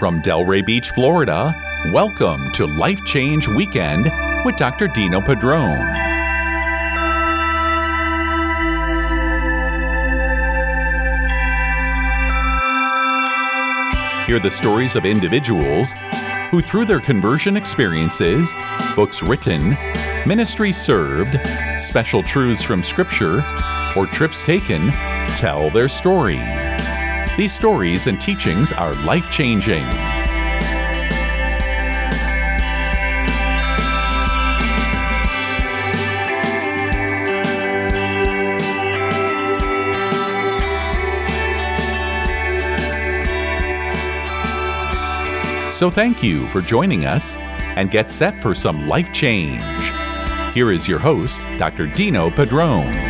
From Delray Beach, Florida, welcome to Life Change Weekend with Dr. Dino Padrone. Hear the stories of individuals who, through their conversion experiences, books written, ministry served, special truths from Scripture, or trips taken, tell their story. These stories and teachings are life-changing. So thank you for joining us and get set for some life change. Here is your host, Dr. Dino Padrone.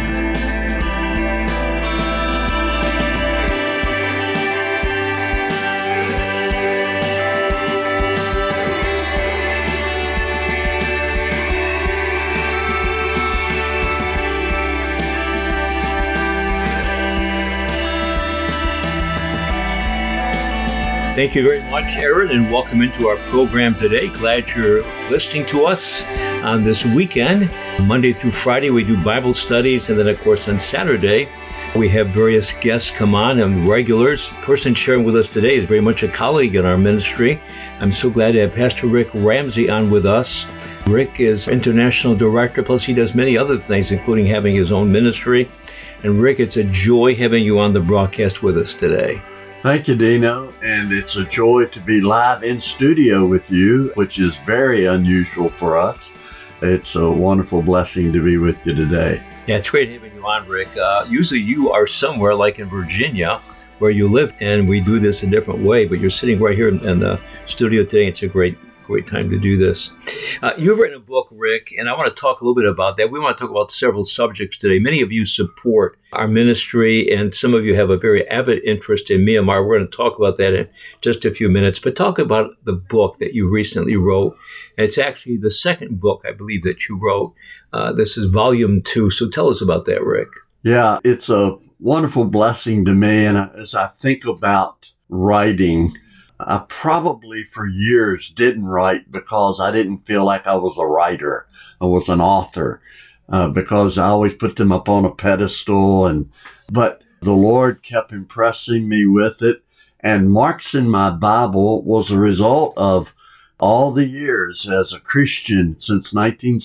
Thank you very much, Aaron, and welcome into our program today. Glad you're listening to us on this weekend. Monday through Friday, we do Bible studies, and then, of course, on Saturday, we have various guests come on and regulars. The person sharing with us today is very much a colleague in our ministry. I'm so glad to have Pastor Rick Ramsey on with us. Rick is international director, plus he does many other things, including having his own ministry. And Rick, it's a joy having you on the broadcast with us today. Thank you, Dino, and it's a joy to be live in studio with you, which is very unusual for us. It's a wonderful blessing to be with you today. Yeah, it's great having you on, Rick. Usually you are somewhere like in Virginia where you live, and we do this a different way, but you're sitting right here in the studio today. It's a great time to do this. You've written a book, Rick, and I want to talk a little bit about that. We want to talk about several subjects today. Many of you support our ministry, and some of you have a very avid interest in Myanmar. We're going to talk about that in just a few minutes, but talk about the book that you recently wrote. And it's actually the second book, I believe, that you wrote. This is volume 2. So tell us about that, Rick. Yeah, it's a wonderful blessing to me. And as I think about writing, I probably for years didn't write because I didn't feel like I was a writer. I was an author because I always put them up on a pedestal. But the Lord kept impressing me with it. And Marks in my Bible was a result of all the years as a Christian since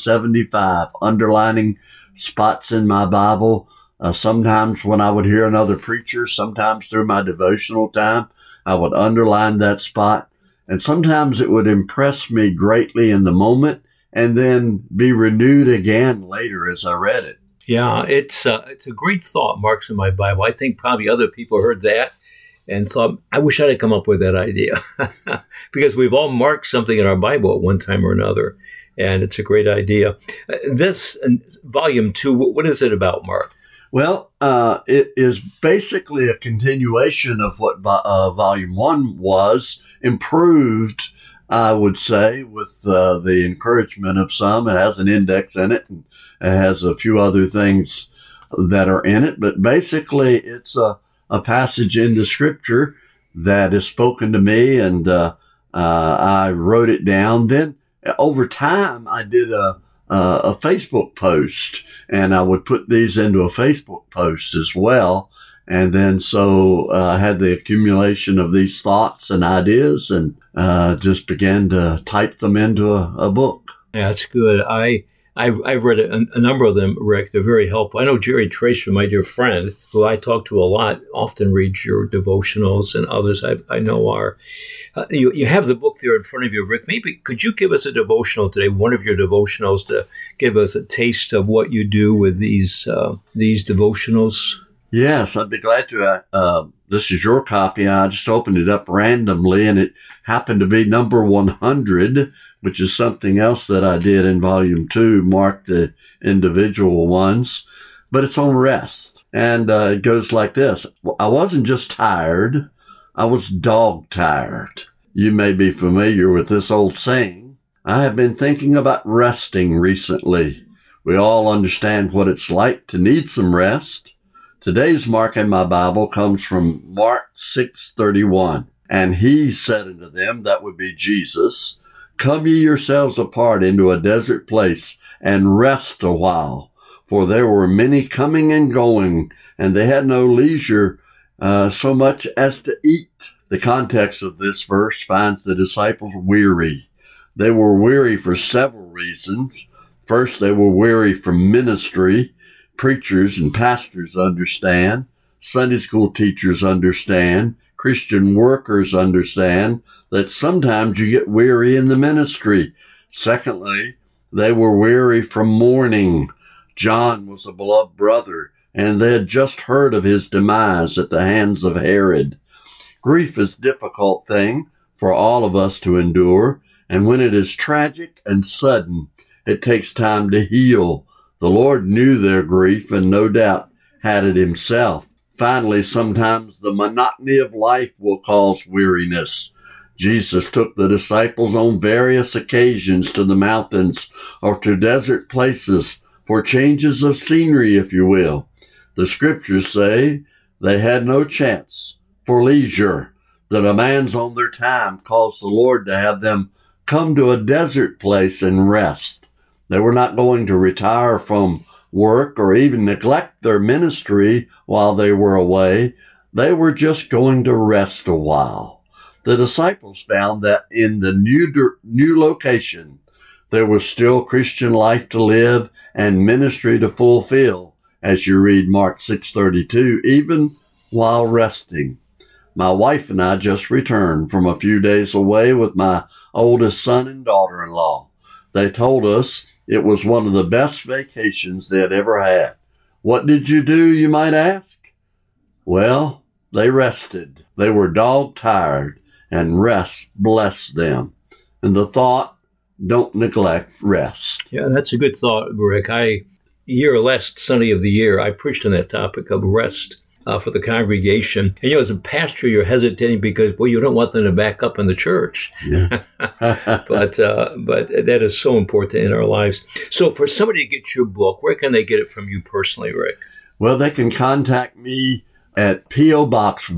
1975, underlining spots in my Bible. Sometimes when I would hear another preacher, sometimes through my devotional time, I would underline that spot, and sometimes it would impress me greatly in the moment and then be renewed again later as I read it. Yeah, it's a great thought, Marks in my Bible. I think probably other people heard that and thought, I wish I'd have come up with that idea because we've all marked something in our Bible at one time or another, and it's a great idea. This volume 2, what is it about, Mark? Well, it is basically a continuation of what Volume 1 was, improved, I would say, with the encouragement of some. It has an index in it, and it has a few other things that are in it. But basically, it's a passage in the Scripture that is spoken to me, and I wrote it down. Then, over time, I did a Facebook post, and I would put these into a Facebook post as well. And then so I had the accumulation of these thoughts and ideas and just began to type them into a book. Yeah, that's good. I've read a number of them, Rick. They're very helpful. I know Jerry Tracer, my dear friend, who I talk to a lot, often reads your devotionals, and others I know are. You have the book there in front of you, Rick. Maybe could you give us a devotional today, one of your devotionals, to give us a taste of what you do with these devotionals? Yes, I'd be glad to. This is your copy. I just opened it up randomly, and it happened to be number 100, which is something else that I did in Volume 2, mark the individual ones. But it's on rest, and it goes like this. I wasn't just tired. I was dog-tired. You may be familiar with this old saying. I have been thinking about resting recently. We all understand what it's like to need some rest. Today's mark in my Bible comes from Mark 6:31. And he said unto them, that would be Jesus, come ye yourselves apart into a desert place and rest a while. For there were many coming and going, and they had no leisure so much as to eat. The context of this verse finds the disciples weary. They were weary for several reasons. First, they were weary from ministry. Preachers and pastors understand. Sunday school teachers understand. Christian workers understand that sometimes you get weary in the ministry. Secondly, they were weary from mourning. John was a beloved brother, and they had just heard of his demise at the hands of Herod. Grief is a difficult thing for all of us to endure, and when it is tragic and sudden, it takes time to heal. The Lord knew their grief and no doubt had it himself. Finally, sometimes the monotony of life will cause weariness. Jesus took the disciples on various occasions to the mountains or to desert places for changes of scenery, if you will. The scriptures say they had no chance for leisure. The demands on their time caused the Lord to have them come to a desert place and rest. They were not going to retire from work or even neglect their ministry while they were away. They were just going to rest a while. The disciples found that in the new location, there was still Christian life to live and ministry to fulfill, as you read Mark 6:32, even while resting. My wife and I just returned from a few days away with my oldest son and daughter-in-law. They told us it was one of the best vacations they had ever had. What did you do, you might ask? Well, they rested. They were dog-tired, and rest blessed them. And the thought, don't neglect rest. Yeah, that's a good thought, Rick. Last Sunday of the year, I preached on that topic of rest for the congregation. And, as a pastor, you're hesitating because, you don't want them to back up in the church. Yeah. But that is so important in our lives. So for somebody to get your book, where can they get it from you personally, Rick? Well, they can contact me at P.O. Box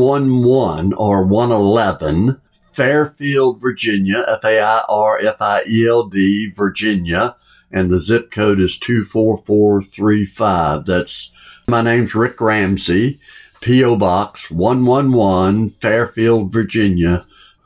111 or 111, Fairfield, Virginia, Fairfield, Virginia, and the zip code is 24435. My name's Rick Ramsey, P.O. Box 111, Fairfield, Virginia,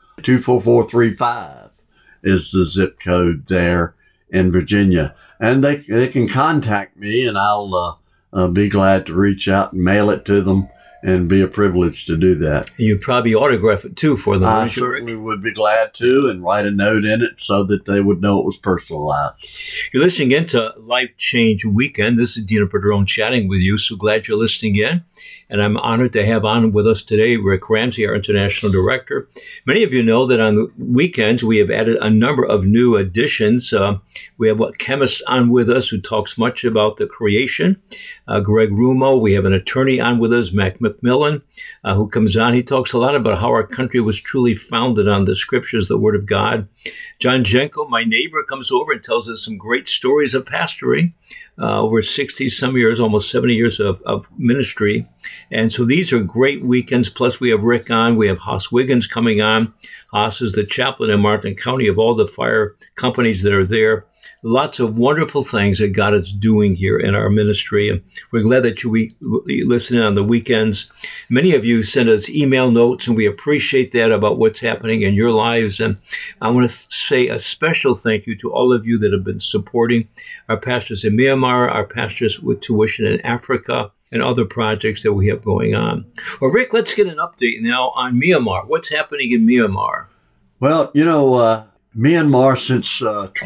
24435 is the zip code there in Virginia. And they can contact me, and I'll be glad to reach out and mail it to them. And be a privilege to do that. You'd probably autograph it, too, for them. I certainly would be glad to, and write a note in it so that they would know it was personalized. You're listening in to Life Change Weekend. This is Dino Padron chatting with you. So glad you're listening in. And I'm honored to have on with us today Rick Ramsey, our International Director. Many of you know that on the weekends, we have added a number of new additions. We have chemist on with us who talks much about the creation, Greg Rumo. We have an attorney on with us, Mac McMillan, who comes on. He talks a lot about how our country was truly founded on the scriptures, the Word of God. John Jenko, my neighbor, comes over and tells us some great stories of pastoring. Over 60-some years, almost 70 years of ministry. And so these are great weekends. Plus, we have Rick on. We have Haas Wiggins coming on. Haas is the chaplain in Martin County of all the fire companies that are there. Lots of wonderful things that God is doing here in our ministry. And we're glad that you listen on the weekends. Many of you send us email notes, and we appreciate that about what's happening in your lives. And I want to say a special thank you to all of you that have been supporting our pastors in Myanmar, our pastors with tuition in Africa, and other projects that we have going on. Well, Rick, let's get an update now on Myanmar. What's happening in Myanmar? Well, Myanmar since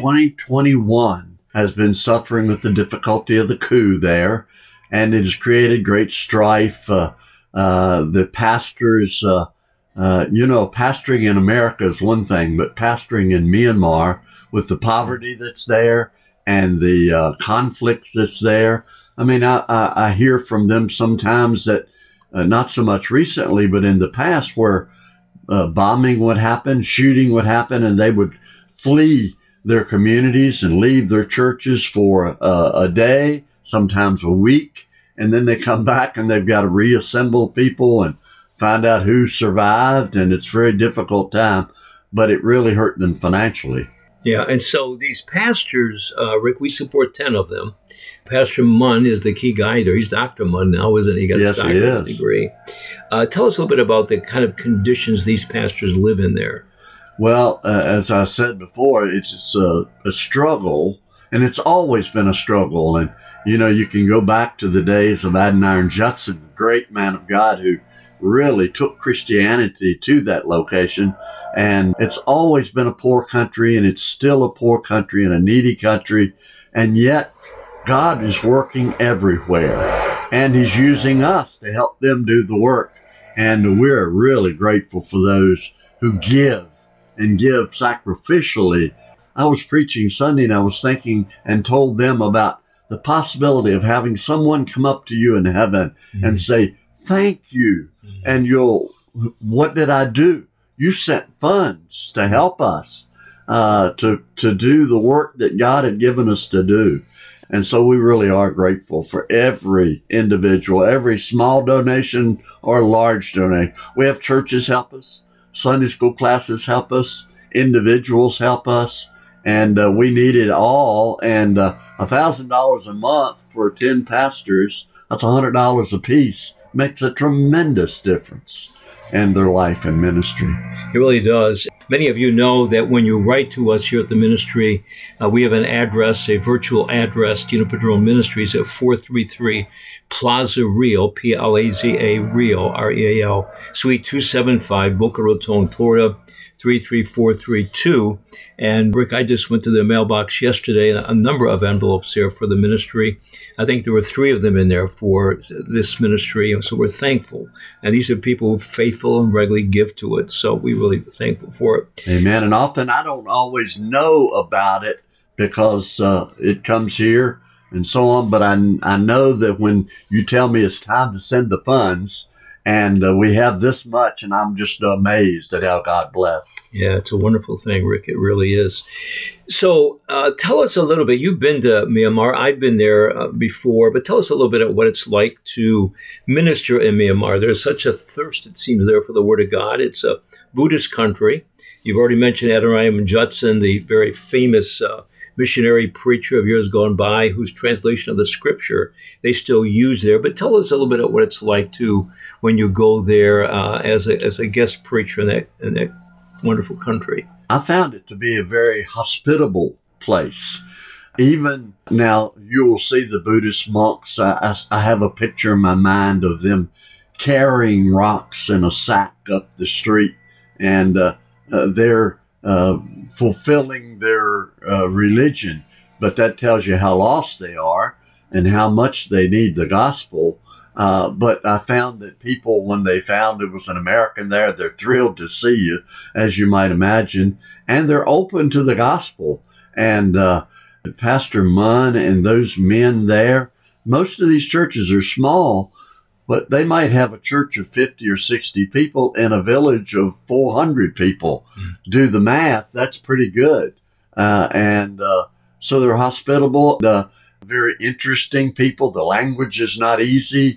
2021 has been suffering with the difficulty of the coup there, and it has created great strife. The pastors, pastoring in America is one thing, but pastoring in Myanmar with the poverty that's there and the conflicts that's there. I mean, I hear from them sometimes that, not so much recently, but in the past where bombing would happen, shooting would happen, and they would flee their communities and leave their churches for a day, sometimes a week, and then they come back and they've got to reassemble people and find out who survived, and it's a very difficult time, but it really hurt them financially. Yeah, and so these pastors, Rick, we support 10 of them. Pastor Munn is the key guy there. He's Dr. Munn now, isn't he? He got his doctorate degree. Tell us a little bit about the kind of conditions these pastors live in there. Well, as I said before, it's a struggle, and it's always been a struggle. And, you know, you can go back to the days of Adoniram Judson, a great man of God who really took Christianity to that location. And it's always been a poor country, and it's still a poor country and a needy country. And yet God is working everywhere, and he's using us to help them do the work. And we're really grateful for those who give and give sacrificially. I was preaching Sunday, and I was thinking and told them about the possibility of having someone come up to you in heaven and say, thank you. And what did I do? You sent funds to help us to do the work that God had given us to do. And so we really are grateful for every individual, every small donation or large donation. We have churches help us, Sunday school classes help us, individuals help us, and we need it all. And $1,000 a month for 10 pastors, that's $100 a piece, makes a tremendous difference in their life and ministry. It really does. Many of you know that when you write to us here at the ministry, we have an address, a virtual address, Dino Padron Ministries at 433 Plaza Real, Plaza Real, Real, Suite 275, Boca Raton, Florida, 33432. And Rick, I just went to the mailbox yesterday, a number of envelopes there for the ministry. I think there were 3 of them in there for this ministry. And so we're thankful. And these are people who are faithful and regularly give to it. So we're really thankful for it. Amen. And often I don't always know about it because it comes here and so on. But I know that when you tell me it's time to send the funds, and we have this much, and I'm just amazed at how God blessed. Yeah, it's a wonderful thing, Rick. It really is. So tell us a little bit. You've been to Myanmar. I've been there before, but tell us a little bit of what it's like to minister in Myanmar. There's such a thirst, it seems, there for the Word of God. It's a Buddhist country. You've already mentioned Adoniram Judson, the very famous missionary preacher of years gone by, whose translation of the scripture they still use there. But tell us a little bit of what it's like to when you go there as a guest preacher in that wonderful country. I found it to be a very hospitable place. Even now, you will see the Buddhist monks. I have a picture in my mind of them carrying rocks in a sack up the street, and they're fulfilling their religion. But that tells you how lost they are and how much they need the gospel. But I found that people, when they found it was an American there, they're thrilled to see you, as you might imagine, and they're open to the gospel. And Pastor Munn and those men there, most of these churches are small, but they might have a church of 50 or 60 people in a village of 400 people. Do the math, that's pretty good. So they're hospitable, very interesting people. The language is not easy.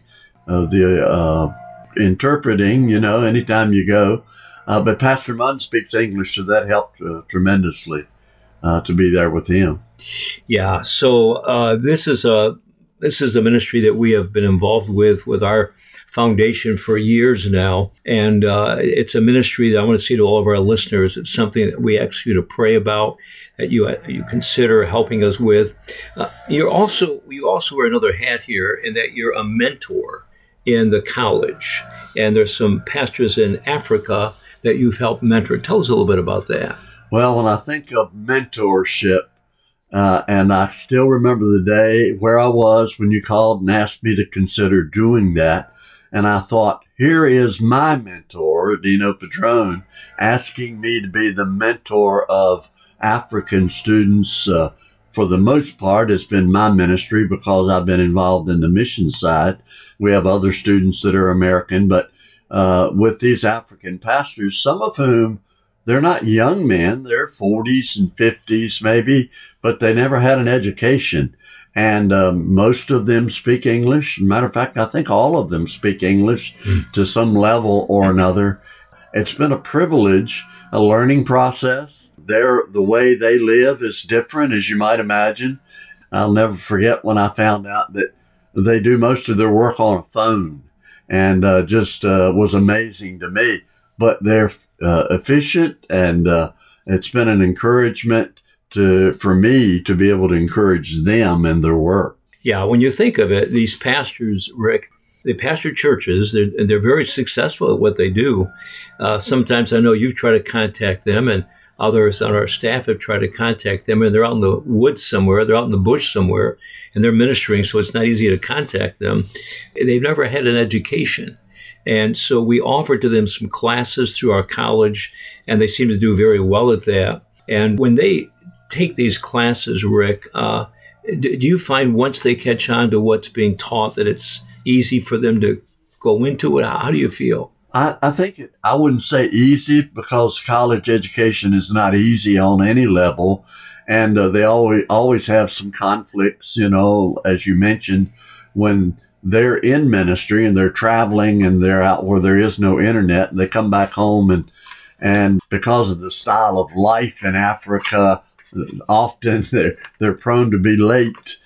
Interpreting, anytime you go. But Pastor Munn speaks English, so that helped tremendously to be there with him. Yeah, so this is a ministry that we have been involved with our foundation for years now. And it's a ministry that I want to say to all of our listeners, it's something that we ask you to pray about, that you consider helping us with. You also wear another hat here in that you're a mentor in the college. And there's some pastors in Africa that you've helped mentor. Tell us a little bit about that. Well, when I think of mentorship, and I still remember the day where I was when you called and asked me to consider doing that. And I thought, here is my mentor, Dino Padron, asking me to be the mentor of African students. For the most part, it's been my ministry because I've been involved in the mission side. We have other students that are American, but with these African pastors, some of whom, they're not young men, they're 40s and 50s maybe, but they never had an education. And most of them speak English. Matter of fact, I think all of them speak English to some level or another. It's been a privilege, a learning process. The way they live is different, as you might imagine. I'll never forget when I found out that they do most of their work on a phone, and just was amazing to me. But they're efficient, and it's been an encouragement for me to be able to encourage them in their work. Yeah, when you think of it, these pastors, Rick, they pastor churches. They're very successful at what they do. Sometimes I know you've tried to contact them, and others on our staff have tried to contact them, and they're out in the woods somewhere, they're out in the bush somewhere, and they're ministering, so it's not easy to contact them. They've never had an education. And so we offered to them some classes through our college, and they seem to do very well at that. And when they take these classes, Rick, do you find once they catch on to what's being taught that it's easy for them to go into it? How do you feel? I think I wouldn't say easy, because college education is not easy on any level. And they always have some conflicts, as you mentioned, when they're in ministry and they're traveling and they're out where there is no internet. They come back home, and because of the style of life in Africa, often they're prone to be late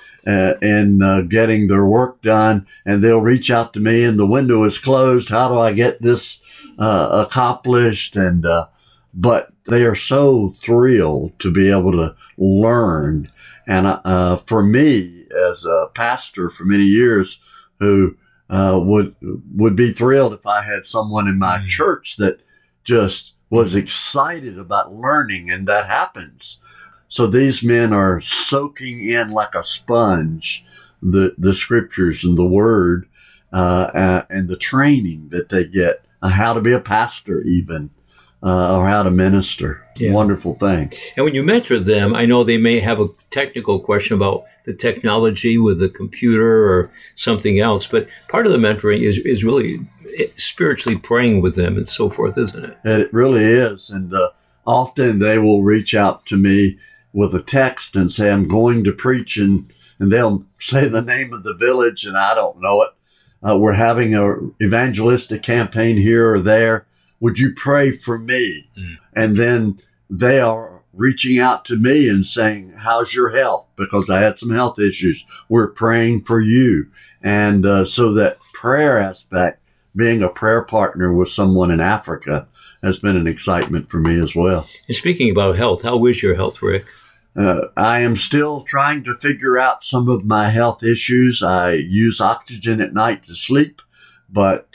in getting their work done, and they'll reach out to me, and the window is closed. How do I get this accomplished? And but they are so thrilled to be able to learn. And for me, as a pastor for many years, who would be thrilled if I had someone in my church that just was excited about learning, and that happens. So these men are soaking in like a sponge the scriptures and the word and the training that they get, how to be a pastor even, or how to minister. Yeah. Wonderful thing. And when you mentor them, I know they may have a technical question about the technology with the computer or something else, but part of the mentoring is really spiritually praying with them and so forth, isn't it? It really is. And often they will reach out to me with a text and say, I'm going to preach, and they'll say the name of the village, and I don't know it. We're having an evangelistic campaign here or there. Would you pray for me? And then they are reaching out to me and saying, how's your health? Because I had some health issues. We're praying for you. And so that prayer aspect, being a prayer partner with someone in Africa, has been an excitement for me as well. And speaking about health, how is your health, Rick? I am still trying to figure out some of my health issues. I use oxygen at night to sleep, but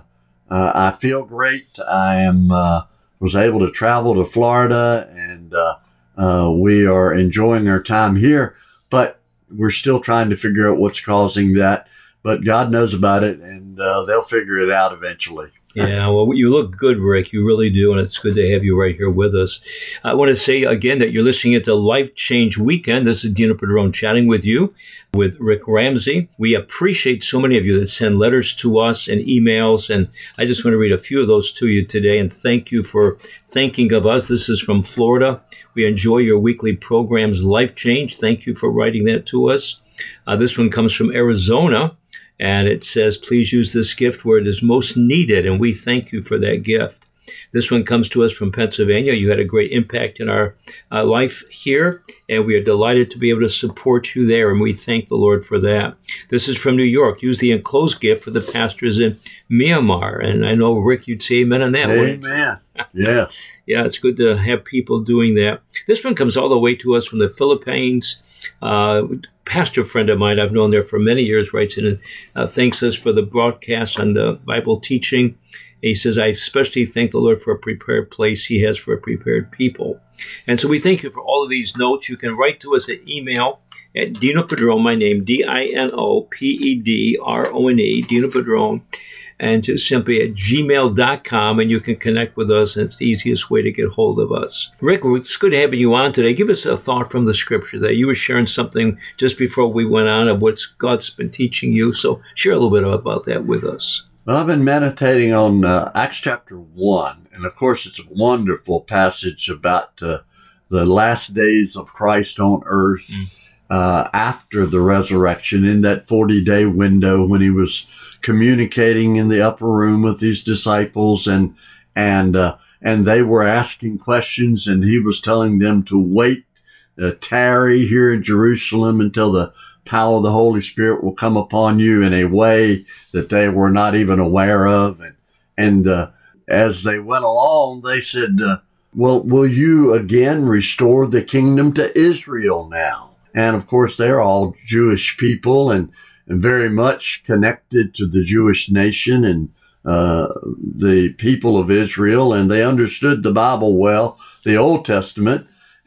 I feel great. I was able to travel to Florida, and we are enjoying our time here, but we're still trying to figure out what's causing that. But God knows about it, and they'll figure it out eventually. Yeah, well, you look good, Rick. You really do, and it's good to have you right here with us. I want to say again that you're listening to Life Change Weekend. This is Dino Padron chatting with you, with Rick Ramsey. We appreciate so many of you that send letters to us and emails, and I just want to read a few of those to you today, and thank you for thinking of us. This is from Florida. We enjoy your weekly programs, Life Change. Thank you for writing that to us. This one comes from Arizona. And it says, please use this gift where it is most needed, and we thank you for that gift. This one comes to us from Pennsylvania. You had a great impact in our life here, and we are delighted to be able to support you there, and we thank the Lord for that. This is from New York. Use the enclosed gift for the pastors in Myanmar. And I know, Rick, you'd say amen on that. Amen. Yes. Yeah, it's good to have people doing that. This one comes all the way to us from the Philippines. Pastor friend of mine I've known there for many years writes in and thanks us for the broadcast on the Bible teaching. He says, I especially thank the Lord for a prepared place he has for a prepared people. And so we thank you for all of these notes. You can write to us at email at Dino Padron, my name, DinoPedrone, Dino Padron, and just simply at gmail.com, and you can connect with us, and it's the easiest way to get hold of us. Rick, it's good having you on today. Give us a thought from the scripture that you were sharing something just before we went on of what God's been teaching you. So share a little bit about that with us. Well, I've been meditating on Acts chapter 1, and of course it's a wonderful passage about the last days of Christ on earth. after the resurrection, in that 40-day window when he was communicating in the upper room with his disciples, and they were asking questions, and he was telling them to wait, tarry here in Jerusalem until the power of the Holy Spirit will come upon you in a way that they were not even aware of. And as they went along, they said, well, will you again restore the kingdom to Israel now? And of course, they're all Jewish people and very much connected to the Jewish nation and the people of Israel. And they understood the Bible well, the Old Testament.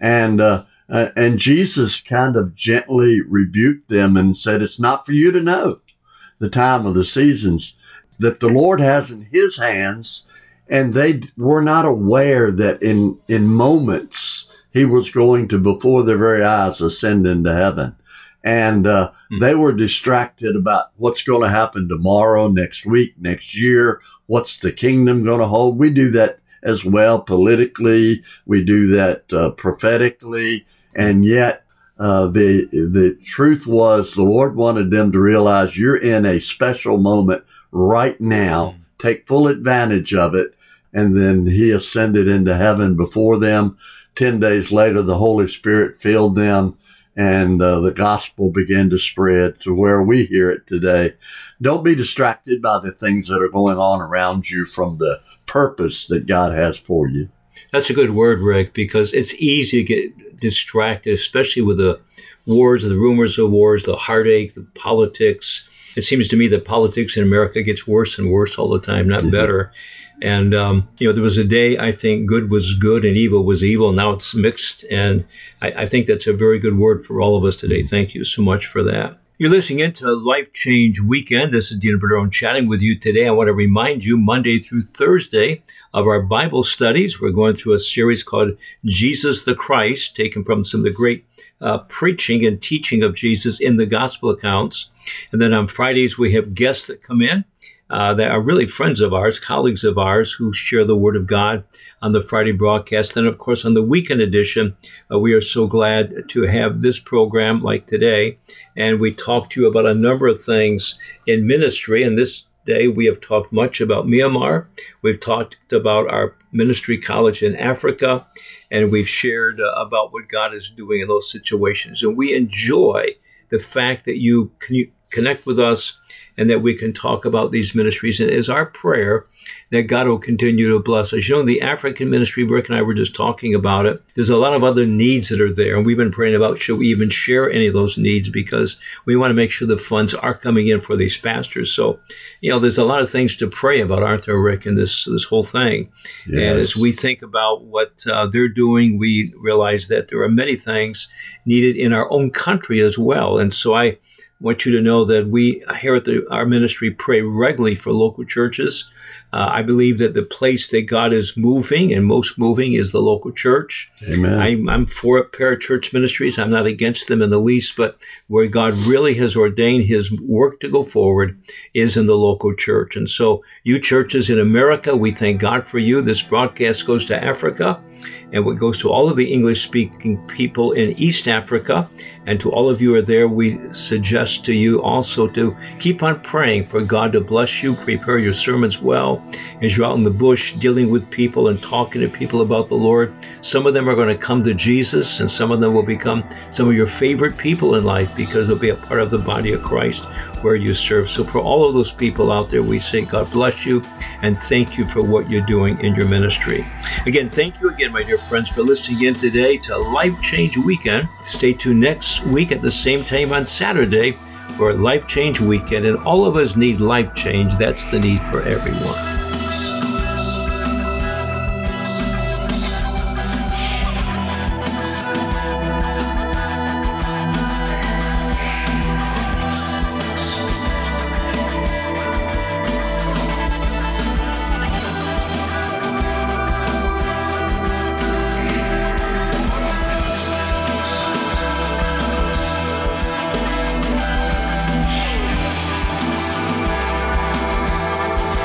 And Jesus kind of gently rebuked them and said, it's not for you to know the time of the seasons that the Lord has in his hands. And they were not aware that in moments he was going to, before their very eyes, ascend into heaven. And they were distracted about what's going to happen tomorrow, next week, next year. What's the kingdom going to hold? We do that as well politically. We do that prophetically. And yet the truth was the Lord wanted them to realize you're in a special moment right now. Take full advantage of it. And then he ascended into heaven before them. 10 days later, the Holy Spirit filled them, and the gospel began to spread to where we hear it today. Don't be distracted by the things that are going on around you from the purpose that God has for you. That's a good word, Rick, because it's easy to get distracted, especially with the wars, the rumors of wars, the heartache, the politics. It seems to me that politics in America gets worse and worse all the time, not better. And, there was a day I think good was good and evil was evil. Now it's mixed. And I think that's a very good word for all of us today. Thank you so much for that. You're listening into Life Change Weekend. This is Dino Padron chatting with you today. I want to remind you Monday through Thursday of our Bible studies. We're going through a series called Jesus the Christ, taken from some of the great preaching and teaching of Jesus in the gospel accounts. And then on Fridays, we have guests that come in that are really friends of ours, colleagues of ours who share the Word of God on the Friday broadcast. And of course, on the weekend edition, we are so glad to have this program like today. And we talk to you about a number of things in ministry. And this day, we have talked much about Myanmar. We've talked about our ministry college in Africa. And we've shared about what God is doing in those situations. And we enjoy the fact that you connect with us and that we can talk about these ministries. And it is our prayer that God will continue to bless us. You know, the African ministry, Rick and I were just talking about it. There's a lot of other needs that are there. And we've been praying about, should we even share any of those needs? Because we want to make sure the funds are coming in for these pastors. So, there's a lot of things to pray about, aren't there, Rick, in this whole thing? Yes. And as we think about what they're doing, we realize that there are many things needed in our own country as well. And so I want you to know that we here at our ministry pray regularly for local churches. I believe that the place that God is moving and most moving is the local church. Amen. I'm for parachurch ministries. I'm not against them in the least, but where God really has ordained his work to go forward is in the local church. And so you churches in America, we thank God for you. This broadcast goes to Africa, and it goes to all of the English-speaking people in East Africa. And to all of you who are there, we suggest to you also to keep on praying for God to bless you, prepare your sermons well. As you're out in the bush dealing with people and talking to people about the Lord, some of them are going to come to Jesus, and some of them will become some of your favorite people in life because they'll be a part of the body of Christ where you serve. So for all of those people out there, we say God bless you and thank you for what you're doing in your ministry. Again, thank you again, my dear friends, for listening in today to Life Change Weekend. Stay tuned next week at the same time on Saturday for Life Change Weekend. And all of us need life change. That's the need for everyone.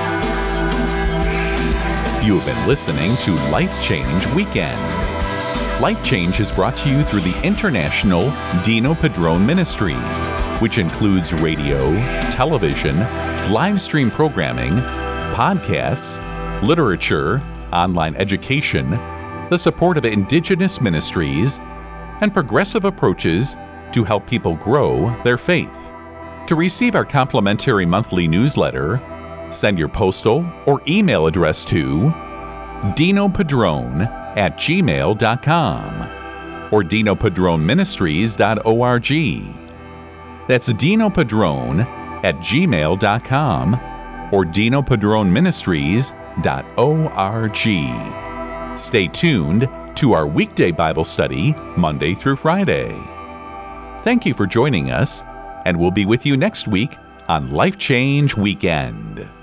You have been listening to Life Change Weekend. Life Change is brought to you through the international Dino Padrone Ministry, which includes radio, television, live stream programming, podcasts, literature, online education, the support of indigenous ministries, and progressive approaches to help people grow their faith. To receive our complimentary monthly newsletter, send your postal or email address to dinopadrone@gmail.com or dinopadroneministries.org. That's dinopadrone@gmail.com or dinopadroneministries.org. Stay tuned to our weekday Bible study Monday through Friday. Thank you for joining us, and we'll be with you next week on Life Change Weekend.